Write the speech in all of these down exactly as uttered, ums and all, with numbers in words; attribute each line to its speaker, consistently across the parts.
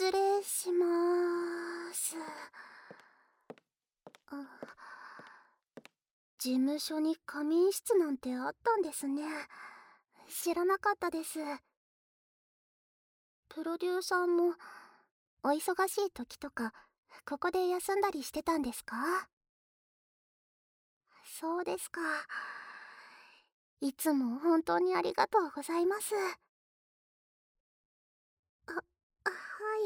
Speaker 1: 失礼しまーす。あ、事務所に仮眠室なんてあったんですね。知らなかったです。プロデューサーもお忙しい時とかここで休んだりしてたんですか？そうですか。いつも本当にありがとうございます。あ、はい、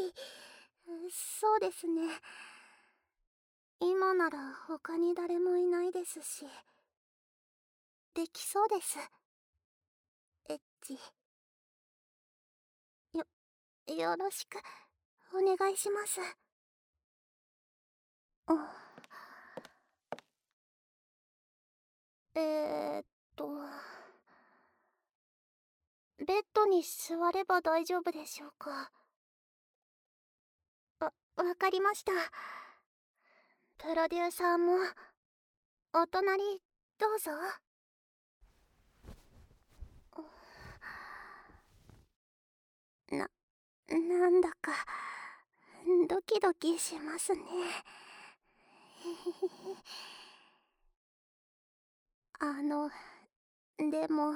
Speaker 1: そうですね。今なら他に誰もいないですし、できそうです。エッチ。よ、よろしくお願いします。あ、えーっと、ベッドに座れば大丈夫でしょうか？わ、わかりました。プロデューサーもお隣どうぞ。な、なんだかドキドキしますね。あの、でも、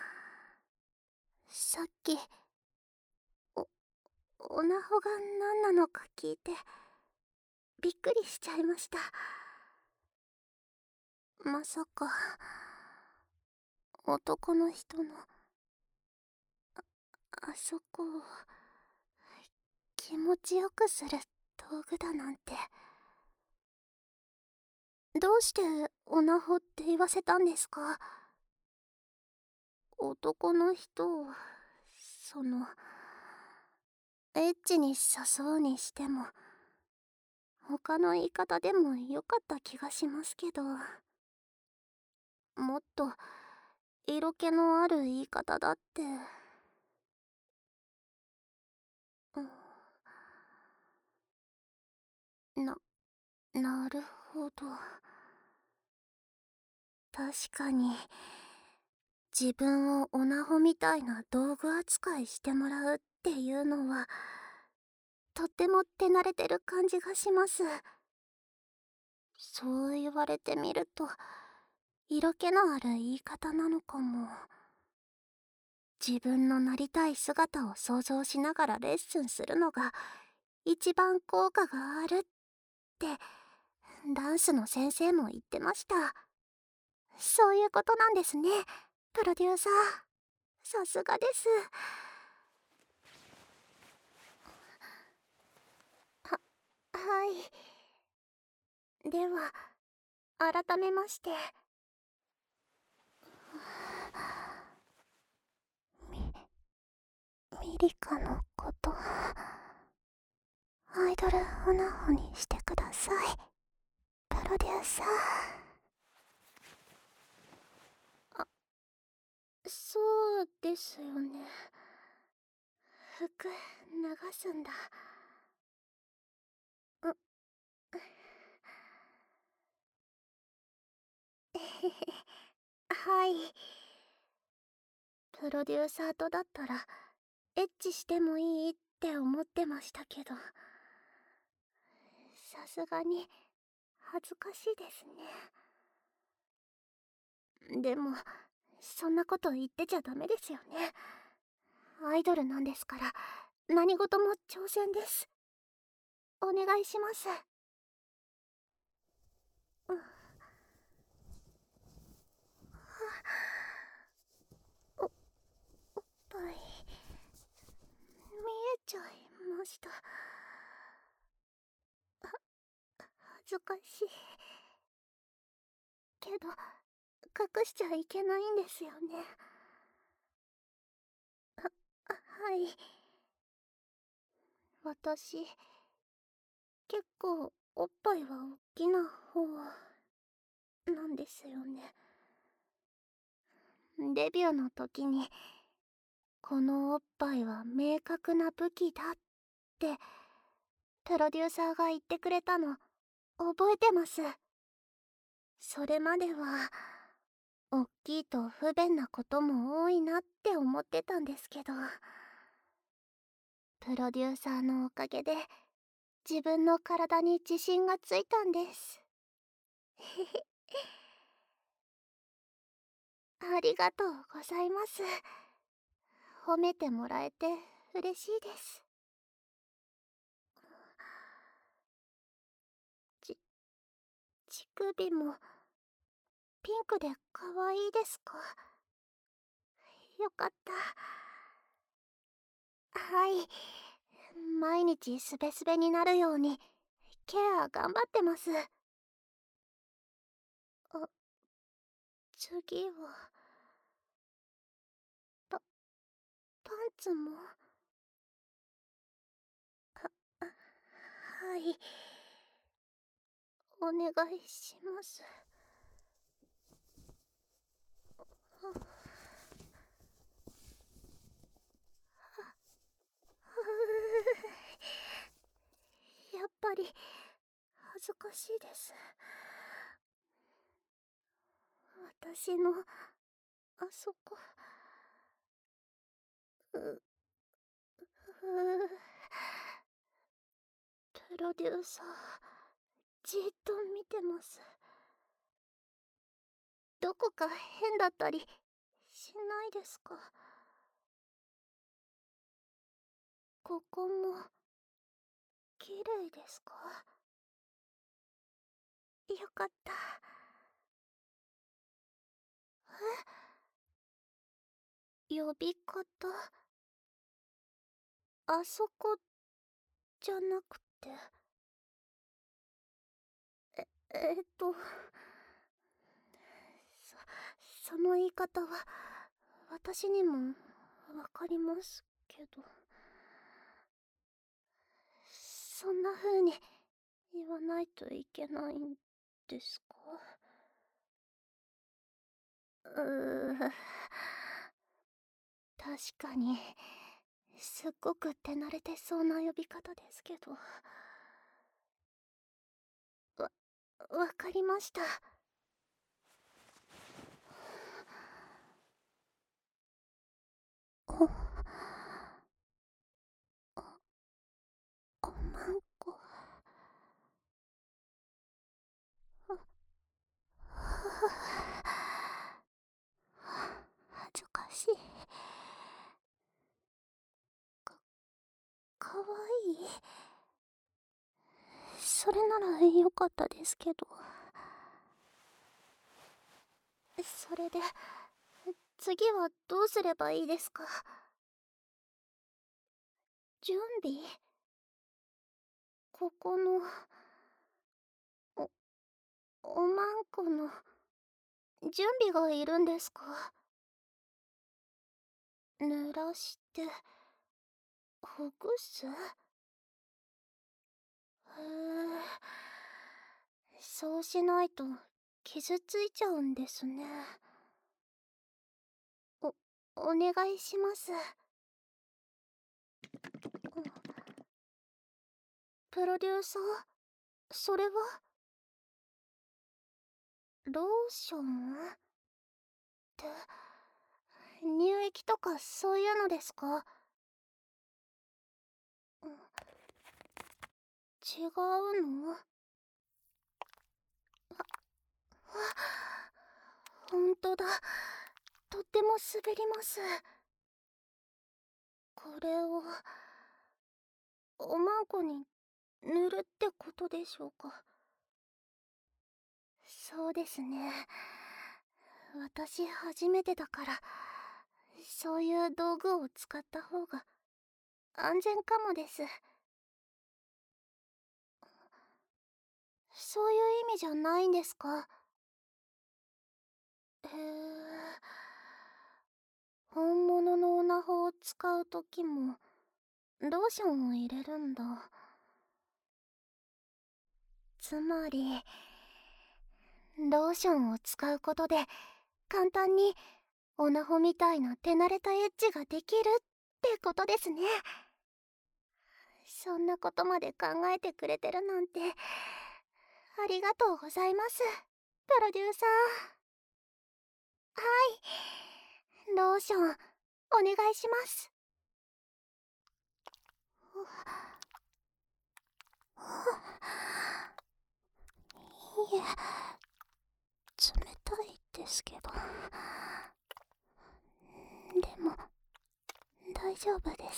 Speaker 1: さっき、お、おなほが何なのか聞いて、びっくりしちゃいました。まさか、男の人の、あそこを、気持ちよくする道具だなんて。どうしておなほって言わせたんですか？男の人を、その、エッチに誘うにしても、他の言い方でもよかった気がしますけど、もっと色気のある言い方だって。な、なるほど。確かに、自分をオナホみたいな道具扱いしてもらうっていうのは、とっても手慣れてる感じがします。そう言われてみると、色気のある言い方なのかも。自分のなりたい姿を想像しながらレッスンするのが一番効果があるってダンスの先生も言ってました。そういうことなんですね、プロデューサー。さすがです。は、はい。では、改めまして。ミ、ミリカのこと、アイドルオナホにしてください、プロデューサー。あ、そうですよね。服流すんだ。う、えへへ、はい。プロデューサーとだったらエッチしてもいいって思ってましたけど、さすがに恥ずかしいですね。でもそんなこと言ってちゃダメですよね。アイドルなんですから何事も挑戦です。お願いします。うん、お、おっぱい見えちゃいました。恥ずかしいけど隠しちゃいけないんですよね。は、はい。私結構おっぱいは大きな方なんですよね。デビューの時にこのおっぱいは明確な武器だってプロデューサーが言ってくれたの覚えてます。それまでは大きいと不便なことも多いなって思ってたんですけど、 プロデューサーのおかげで自分の体に自信がついたんです。ありがとうございます。褒めてもらえて嬉しいです。ち乳首もピンクで可愛いですか？よかった。はい、毎日スベスベになるようにケア頑張ってます。あ、次はパパンツも。ははいお願いします。やっぱり恥ずかしいです。私のあそこううプロデューサーじっと見てます。どこか変だったりしないですか？ここも綺麗ですか？よかった。え、呼び方あそこじゃなくて、ええっとそその言い方は私にもわかりますけど、そんな風に言わないといけないんですか？うー確かにすっごく手慣れてそうな呼び方ですけど。わわかりました。おおまんこ。恥ずかしい。かかわいい。それならよかったですけど。それで次はどうすればいいですか？準備？ここのおおまんこの準備がいるんですか？濡らしてほぐす？へえ、そうしないと傷ついちゃうんですね。おお願いします。プロデューサー、それはローションって乳液とかそういうのですか？違うの？ほんとだ、とっても滑ります。これをおまんこに塗るってことでしょうか？そうですね、私初めてだから、そういう道具を使った方が安全かもです。そういう意味じゃないんですか？へえ、本物のオナホを使うときもローションを入れるんだ。つまりローションを使うことで簡単にオナホみたいな手慣れたエッジができるってことですね。そんなことまで考えてくれてるなんてありがとうございます、プロデューサー。はい、ローションお願いします。 ですけど。でも大丈夫です。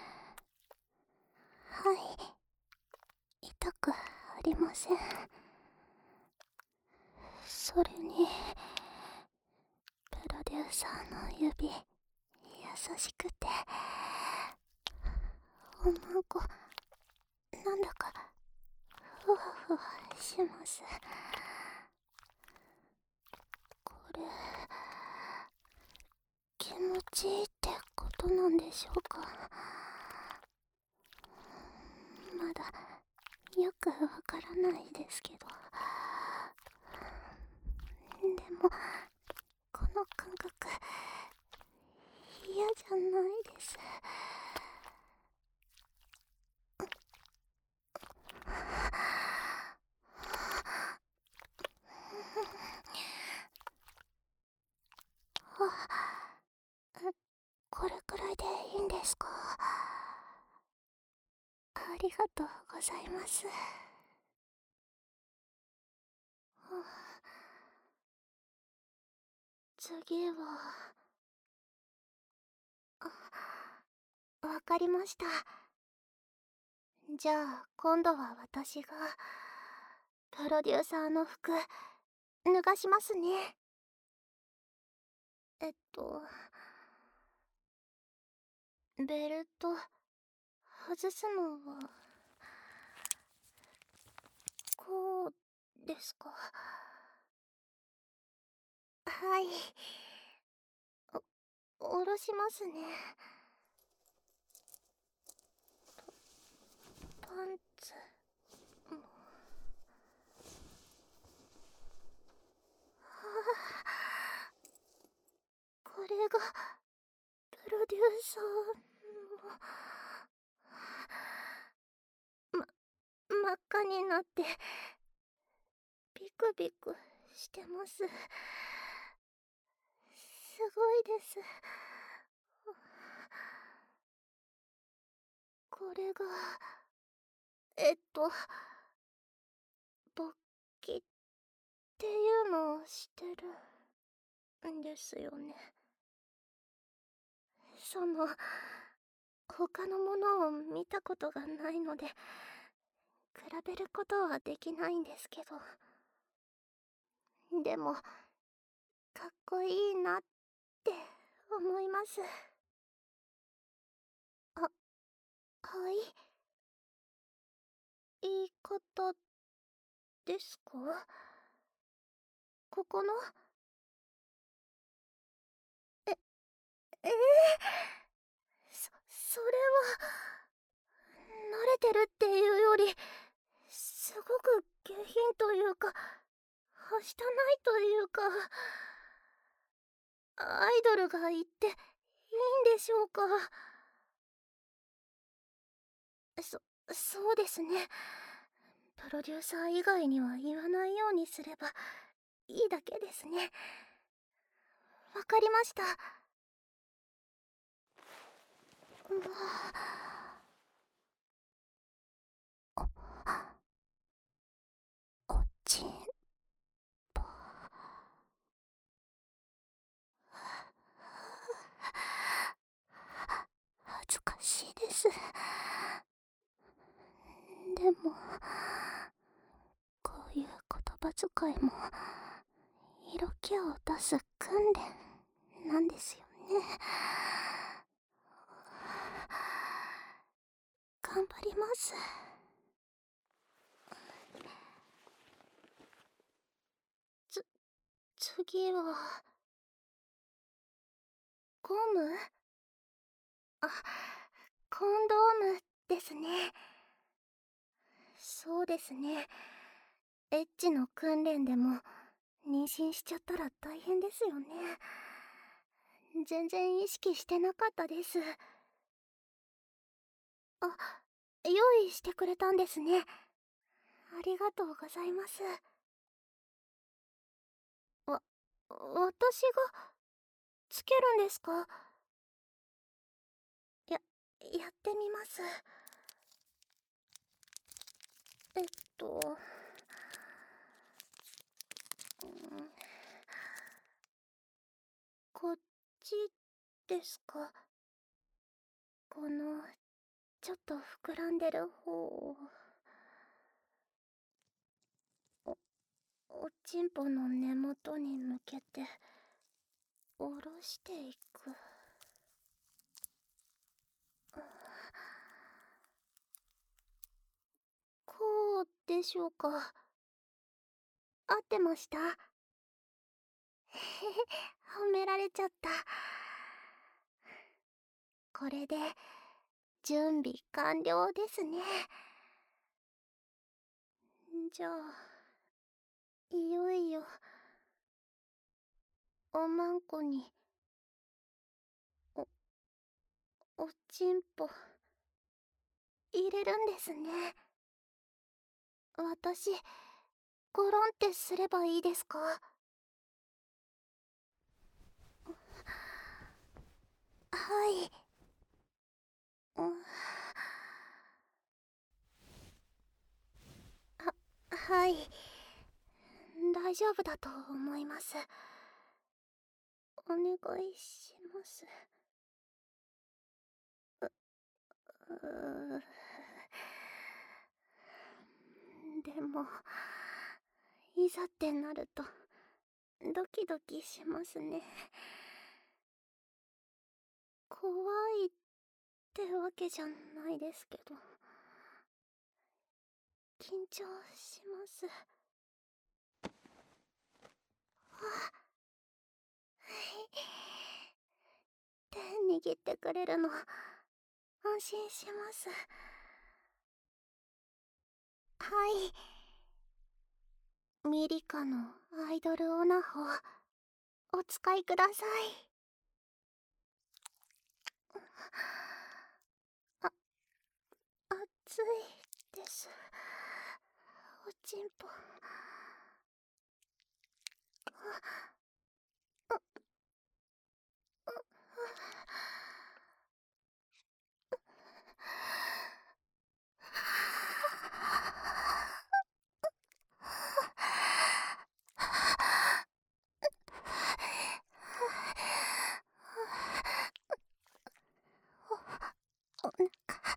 Speaker 1: はい、痛くありません。それにプロデューサーの指、優しくておまご、なんだかふわふわします。これ気持ちいいってことなんでしょうか。まだよくわからないですけど。でもこの感覚嫌じゃないです。これくらいでいいんですか？ありがとうございます。次は、あ、わかりました。じゃあ今度は私がプロデューサーの服脱がしますね。えっとベルト外すのはこうですか？はい、お下ろしますね。パンツも。これがプロデューサーのま真っ赤になってビクビクしてます。すごいです。これがえっと勃起っていうのをしてるんですよね。その他のものを見たことがないので比べることはできないんですけど、でもかっこいいなって思います。あ、はい、いい方ですか？ここのええー、そそれは慣れてるっていうよりすごく下品というかはしたないというか、アイドルが言っていいんでしょうか？そそうですね。プロデューサー以外には言わないようにすればいいだけですね。わかりました。うわ、おおちんぽ。恥ずかしいです。でもこういう言葉遣いも色気を出す訓練なんですよね。頑張ります。つ次はゴム？あ、コンドームですね。そうですね。エッチの訓練でも妊娠しちゃったら大変ですよね。全然意識してなかったです。あ、用意してくれたんですね。ありがとうございます。わ、私がつけるんですか？や、やってみます。えっと、うん、 ちですか？このちょっと膨らんでる方をおおちんぽの根元に向けて下ろしていく。こうでしょうか？合ってました？へへ、褒められちゃった。これで準備完了ですね。じゃあいよいよおまんこにおおちんぽ入れるんですね。私ゴロンってすればいいですか？はい。うんははい、大丈夫だと思います。お願いします。ううでもいざってなるとドキドキしますね。怖いってわけじゃないですけど、緊張します。あ、手握ってくれるの安心します。はい、ミリカのアイドルオナホお使いください。あ、熱いです。おちんぽ。お腹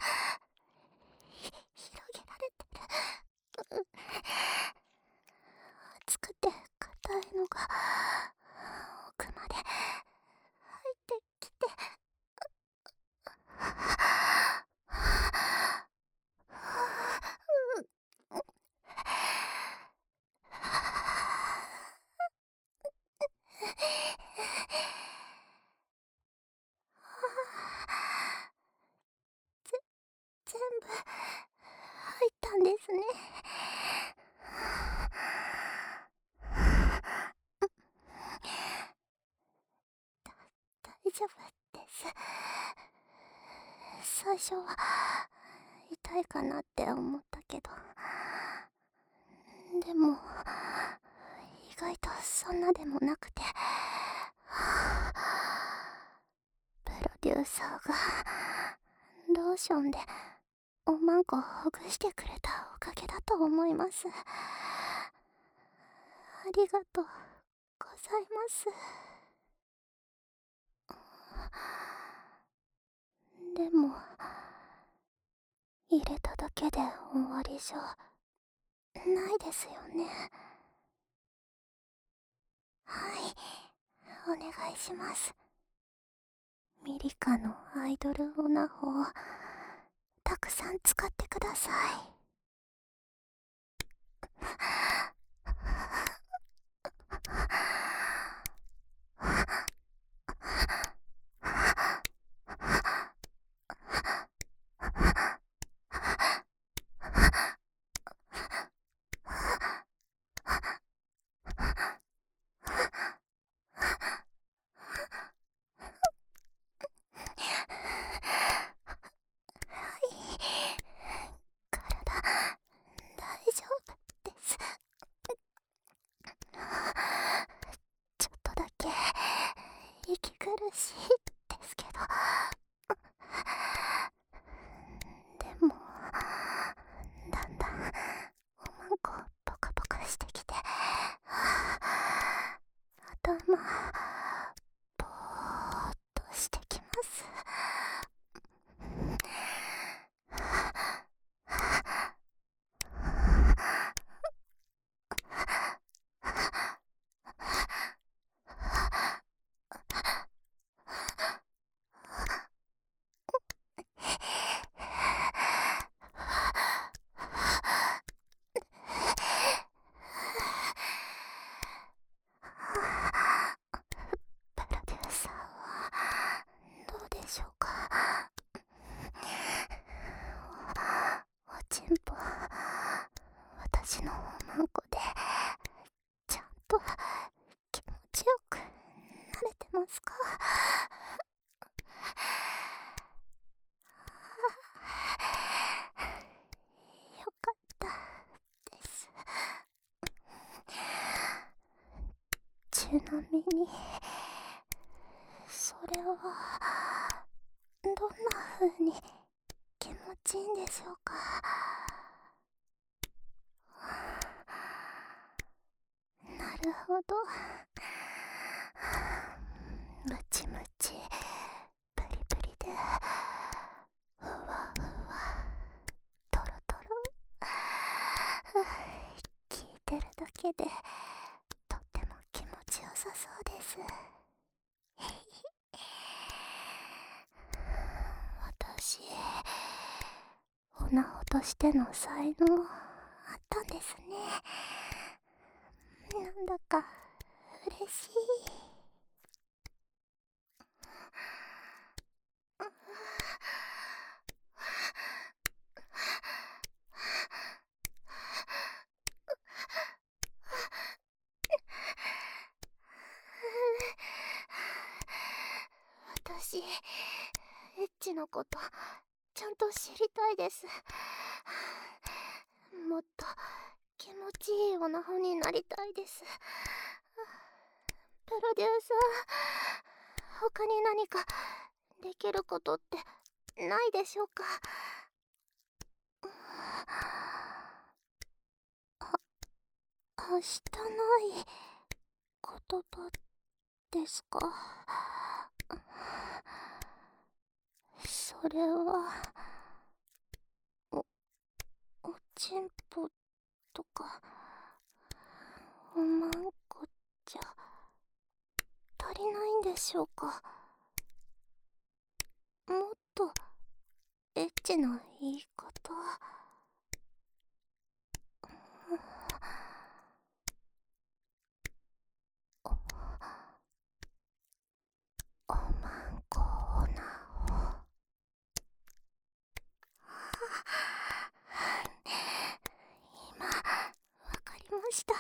Speaker 1: 広げられてる。熱くて硬いのが奥まで入ってきて。全部入ったんですね。大丈夫です。最初は痛いかなって思ったけど、でも意外とそんなでもなくて、プロデューサーがローションでおまんこほぐしてくれたおかげだと思います。ありがとうございます。でも入れただけで終わりじゃないですよね。はい、お願いします。ミリカのアイドルオナホをたくさん使ってください。体大丈夫です。 ちなみにそれはどんな風に気持ちいいんでしょうか。なるほど。ムチムチプリプリでふわふわトロトロ、聞いてるだけでとっても気持ちよさそうです。私、女子としての才能あったんですね。なんだか嬉しい。私、エッチのことちゃんと知りたいです。もっと気持ちいいオナホになりたいです。プロデューサー、他に何かできることってないでしょうか。あ、はしたない言葉ですか。それはおおちんぽとかおまんこじゃ足りないんでしょうか。もっとエッチな言い方。おおまんこおなほ。今わかりました。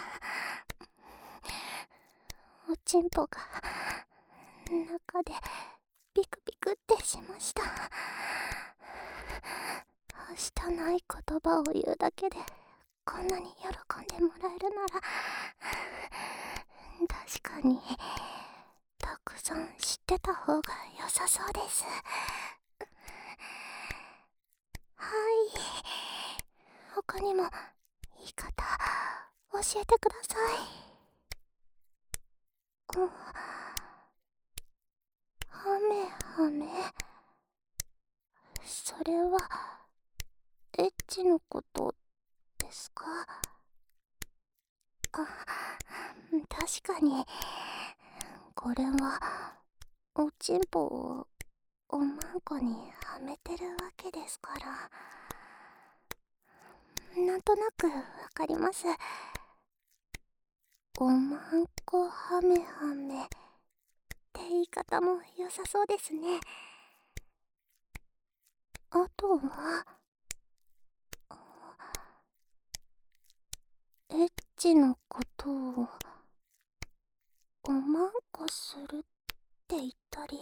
Speaker 1: おちんぽが中でビクビクってしました。はしたない言葉を言うだけでこんなに喜んでもらえるなら、確かにたくさん知ってた方が良さそうです。はい、他にも言い方教えてください。うん、はめはめ、それはエッチのことですか。あ、確かにこれはおちんぽをおまんこにはめてるわけですから、なんとなくわかります。おまんこはめはめって言い方も良さそうですね。あとはエッチのことをおまんこするって言ったり、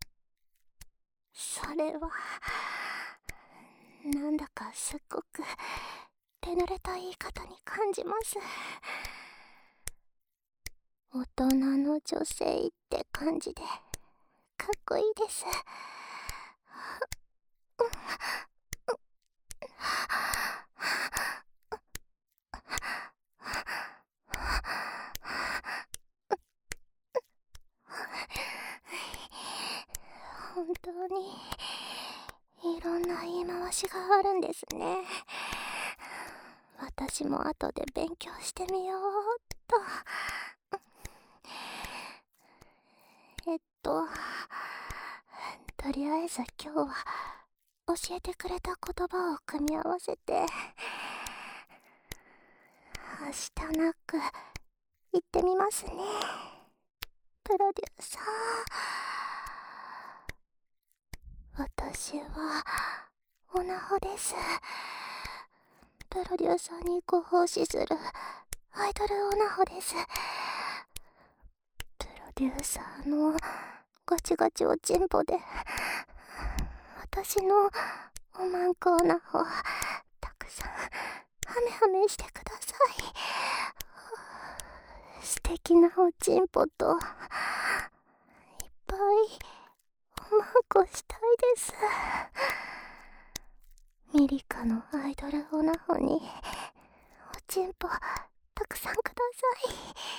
Speaker 1: それはなんだかすっごく手慣れた言い方に感じます。大人の女性って感じでかっこいいです。本当にいろんな言い回しがあるんですね。私も後で勉強してみようっと。えっととりあえず今日は教えてくれた言葉を組み合わせてはしたなく言ってみますね。プロデューサー、私はオナホです。プロデューサーにご奉仕するアイドルオナホです。プロデューサーのガチガチおちんぽで私のおまんこオナホたくさんハメハメしてください。 素敵なおちんぽといっぱいおまんこしたいです。ミリカのアイドルオナホにおちんぽたくさんください。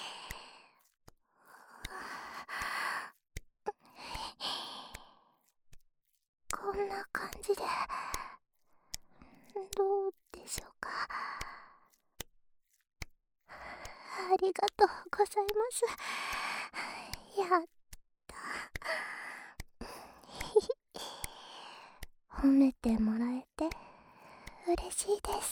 Speaker 1: こんな感じでどうでしょうか。ありがとうございます。やった褒めてもらえて嬉しいです。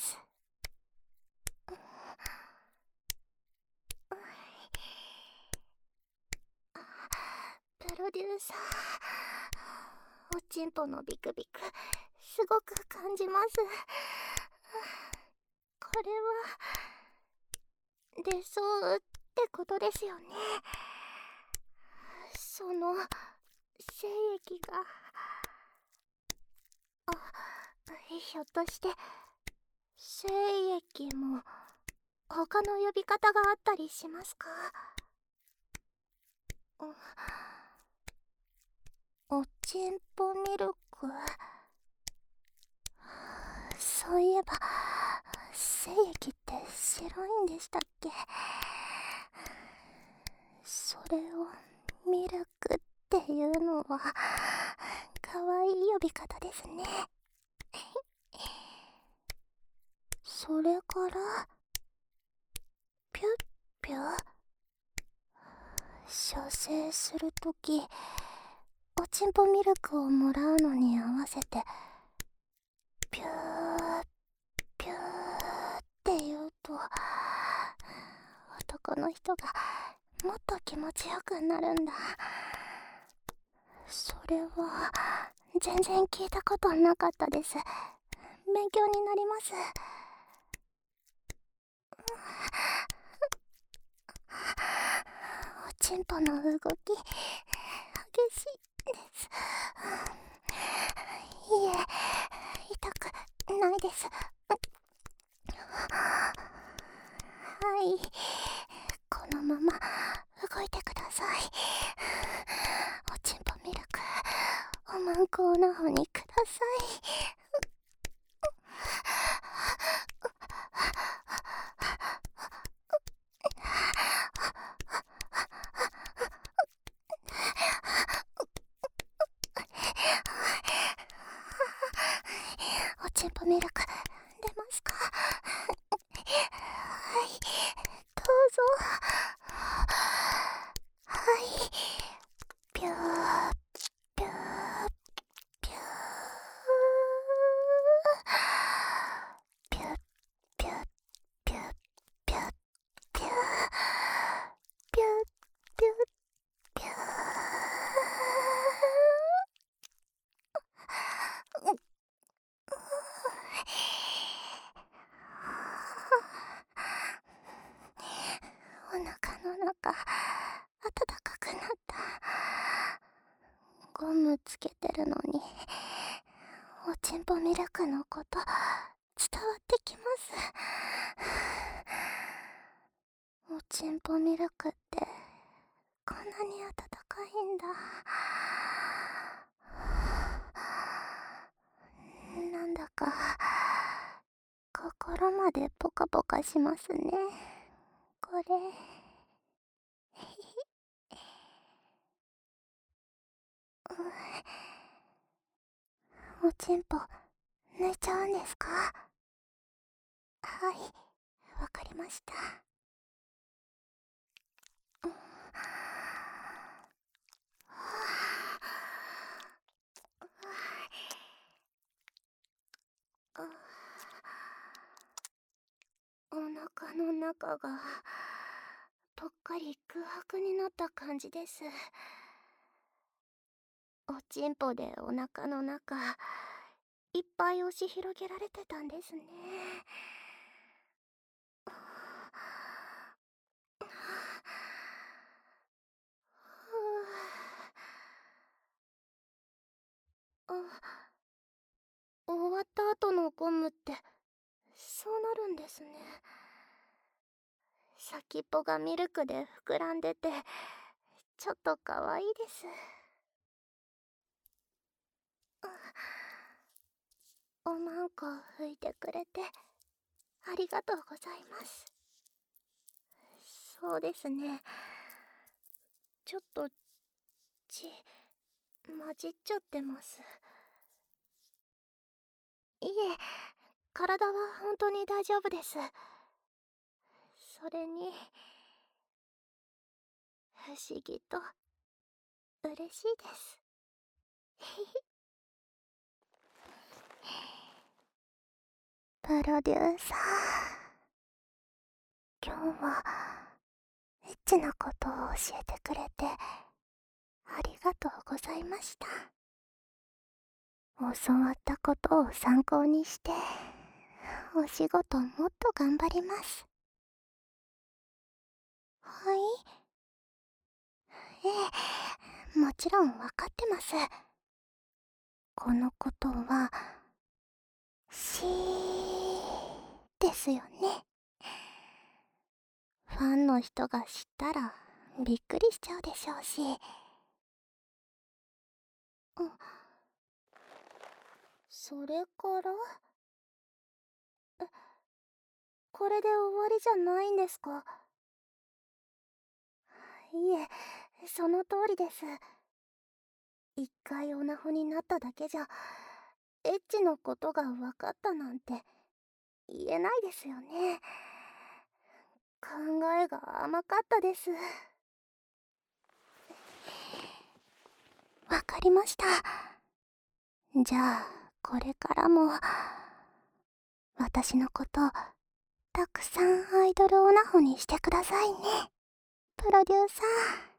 Speaker 1: プロデューサー、おちんぽのビクビクすごく感じます。これは出そうってことですよね。その精液が、あ、ひょっとして精液も他の呼び方があったりしますか？おちんぽミルク、そういえば精液って白いんでしたっけ？それをミルクっていうのはかわいい呼び方ですね。それからピュッピュ射精するときおちんぽミルクをもらうのに合わせてピューピューって言うと男の人がもっと気持ちよくなるんだ。それは全然聞いたことなかったです。勉強になります。おちんぽの動き激しいです。いえ、痛くないです。はい、このまま動いてください。おちんぽミルクおまんこオナホにください。おちんぽミルク出ますか？はい、どうぞ。はい、ピューピューピューピュッピュッピュッピュッピュッピュッピュッピュッピュー。お腹の中暖かくなった。ゴムつけてるのにおちんぽミルクのこと伝わってきます。おちんぽミルクってこんなに暖かいんだ。なんだか心までポカポカしますね、これ。おちんぽ抜いちゃうんですか？はい、わかりました。うん、お腹の中がぽっかり空白になった感じです。おちんぽでお腹の中いっぱい押し広げられてたんですね。あ、終わった後のゴムってそうなるんですね。 先っぽがミルクで膨らんでて、ちょっとかわいいです。おまんこ拭いてくれてありがとうございます。そうですね、ちょっと血混じっちゃってます。いえ、体は本当に大丈夫です。それに不思議と嬉しいです。プロデューサー、今日はエッチなことを教えてくれてありがとうございました。教わったことを参考にしてお仕事もっと頑張ります。はい。ええ、もちろんわかってます。このことはしですよね。ファンの人が知ったらびっくりしちゃうでしょうし。うん、それからえ、これで終わりじゃないんですか？いえ、その通りです。一回オナホになっただけじゃエッチのことが分かったなんて言えないですよね。考えが甘かったです。わかりました。じゃあこれからも私のことたくさんアイドルオナホにしてくださいね、プロデューサー。